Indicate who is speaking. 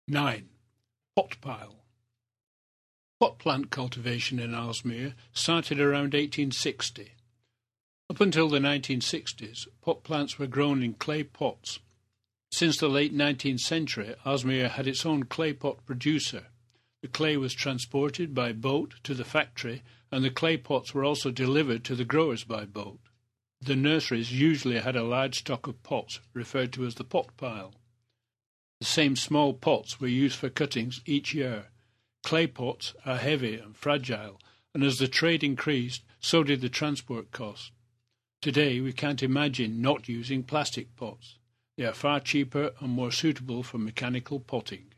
Speaker 1: 9. Pot pile. Pot plant cultivation in Aalsmeer started around 1860. Up until the 1960s, pot plants were grown in clay pots. Since the late 19th century, Aalsmeer had its own clay pot producer. The clay was transported by boat to the factory, and the clay pots were also delivered to the growers by boat. The nurseries usually had a large stock of pots, referred to as the pot pile. The same small pots were used for cuttings each year. Clay pots are heavy and fragile, and as the trade increased, so did the transport cost. Today, we can't imagine not using plastic pots. They are far cheaper and more suitable for mechanical potting.